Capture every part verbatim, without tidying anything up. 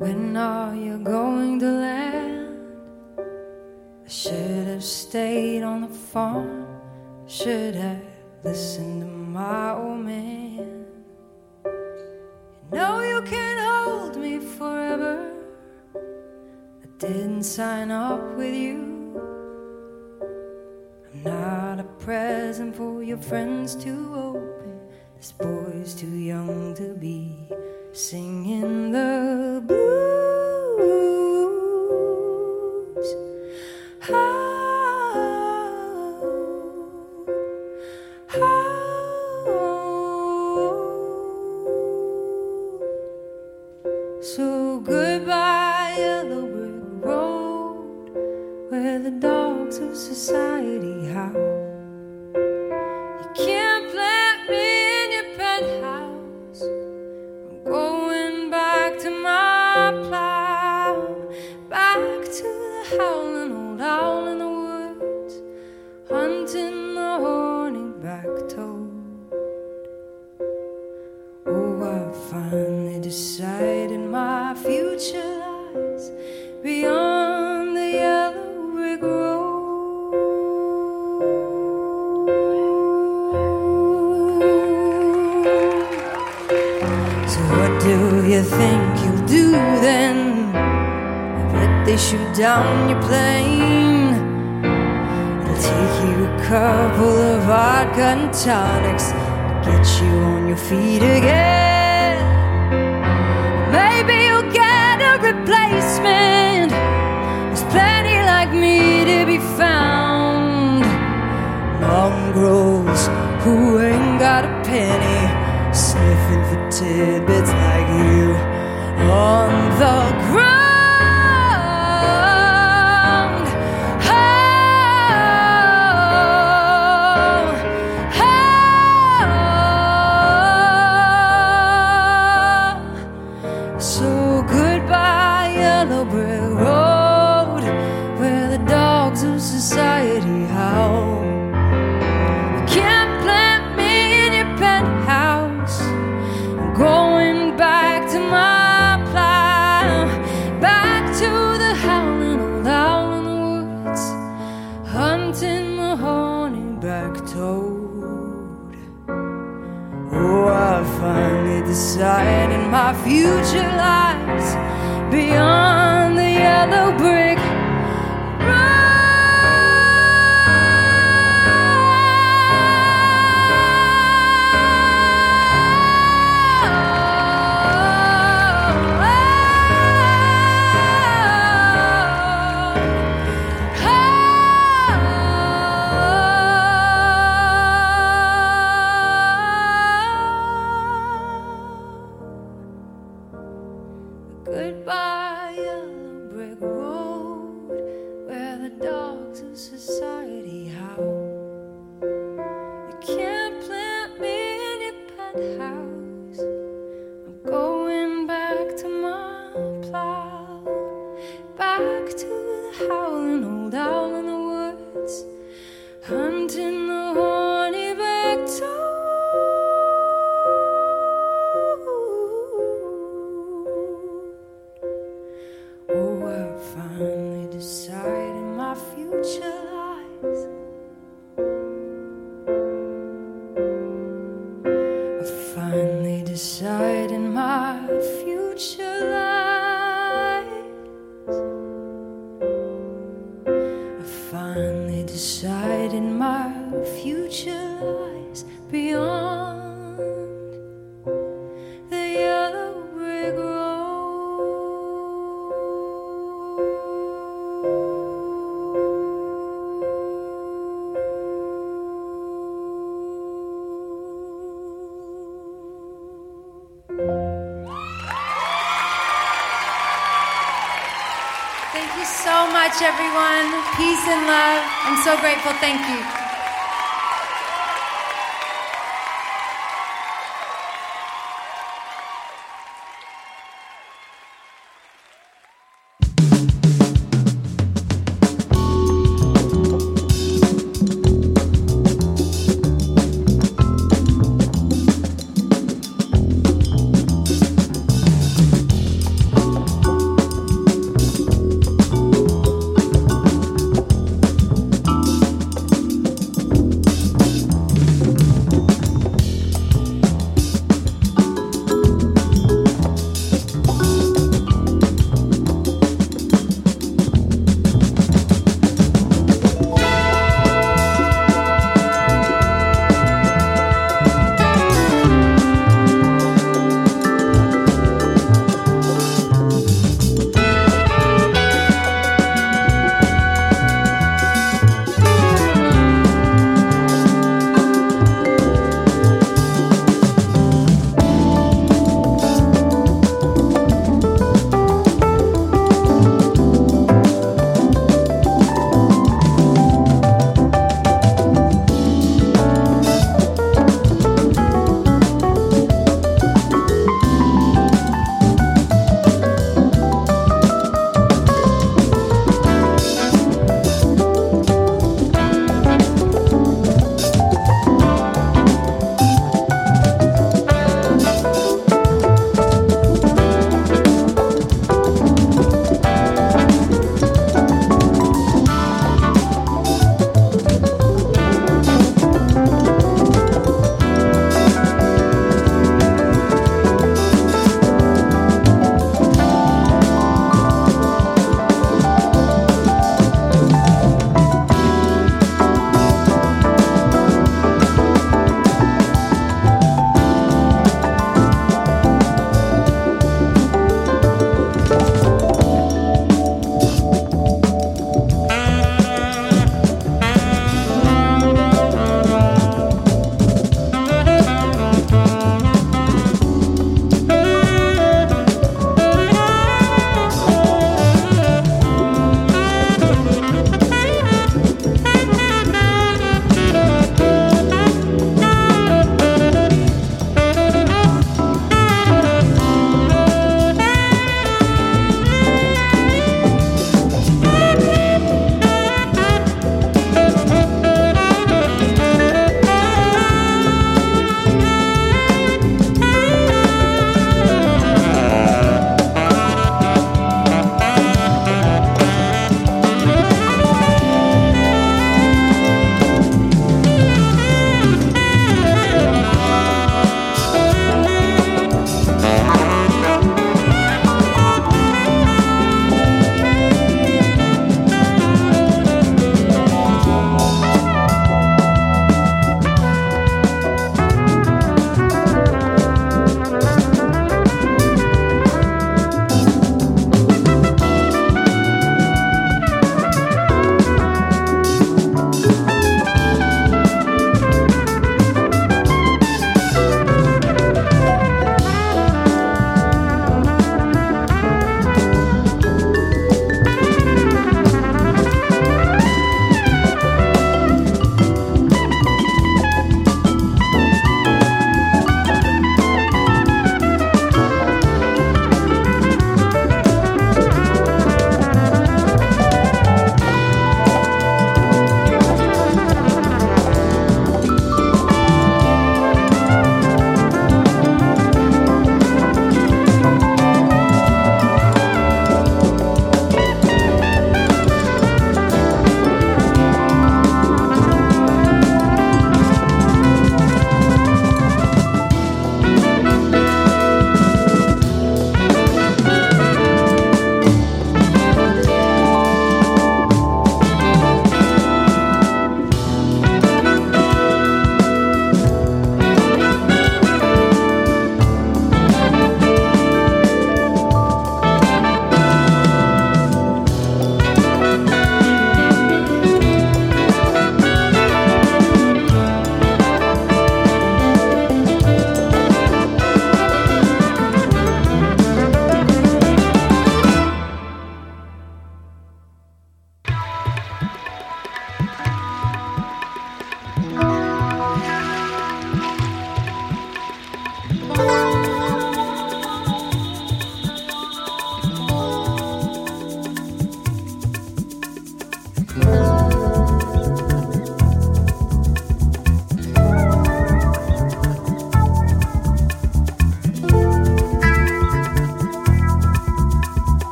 When are you going to land? I should have stayed on the farm. Should have listened to my old man. You know you can't hold me forever. I didn't sign up with you. I'm not a present for your friends to open. This boy's too young to be singing the blues. Oh, oh. So goodbye, yellow brick road, where the dogs of society howl. You can't plant me in your penthouse. I'm going back to my plow, back to the howling old owl in the woods, hunting the horny-back toad. Oh, I finally decided my future lies beyond the yellow brick road. So what do you think you'll do then? I bet they shoot down your plane. It'll take you a couple of vodka and tonics to get you on your feet again. Maybe you'll get a replacement. There's plenty like me to be found. Mongrels who ain't got a penny, sniffing for tidbits like you on the ground. Oh, oh. So goodbye, yellow brick road, where the dogs of society howl. You can't plant me in your penthouse. I'm going back to my plow, back to the howling old owl in the woods, hunting the horny-back toad. Oh, I finally decided my future lies beyond the yellow brick road. Goodbye, yellow brick road, where the dogs of society howl. You can't plant me in your penthouse. I'm going back to my plow, back to the howling old owl in the woods, hunting the horny-back toad. Oh, I finally decided my future lies. I finally decided my future lies. I finally decided my future lies beyond the yellow brick road. Thank you so much, everyone. Peace and love. I'm so grateful. Thank you.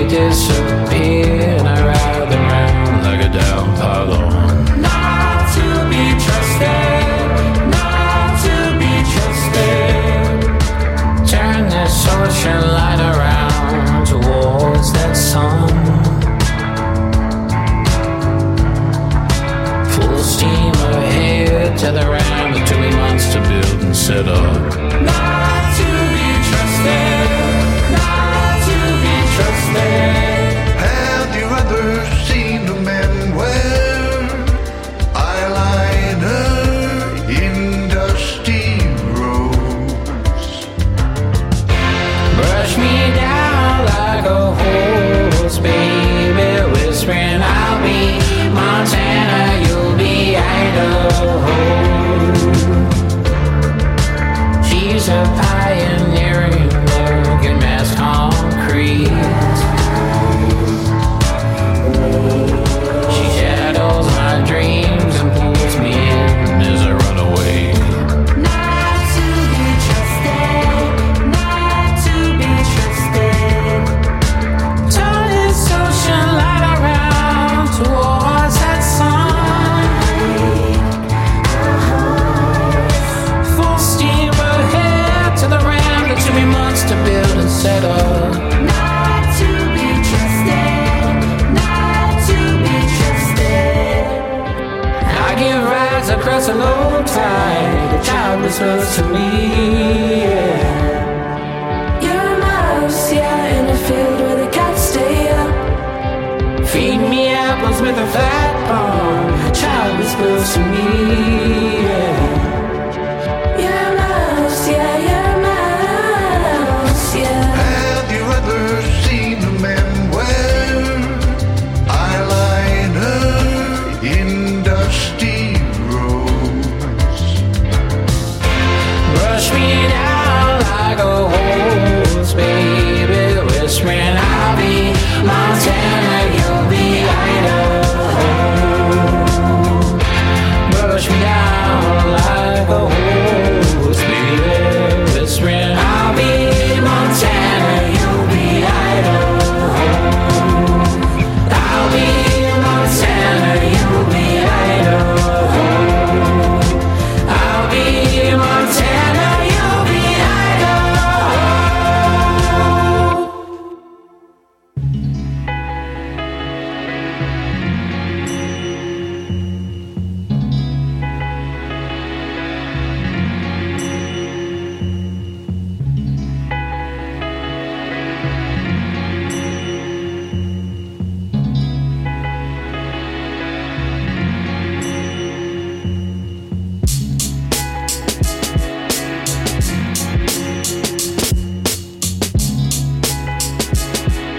disappear, and I ride around like a down pylon. Not to be trusted, not to be trusted. Turn this ocean light around towards that sun. Full steam ahead, tether around the two months to build and set up. Not to be trusted, not to be trusted. Have you ever seen a man wear eyeliner in dusty roads? Brush me down like a horse, baby, whispering I'll be Montana, you'll be Idaho. She's a pioneering look in mass concrete. She shadows my dreams and pulls me in as I run away. Not to be trusted, not to be trusted. Turn this ocean light around towards that sun. Full steam ahead to the ram that took me months to build and set up. Not to be trusted, not to be trusted. I give rides across a low tide, the child was close to me, yeah. You're a mouse, yeah, in a field where the cats stay up. Feed me apples with a flat palm, child was close to me, yeah. You're a mouse, yeah, you're a mouse, yeah. Have you ever seen a man wear eyeliner in dusty roads? Brush me down like a horse, baby, whispering I'll be Montana,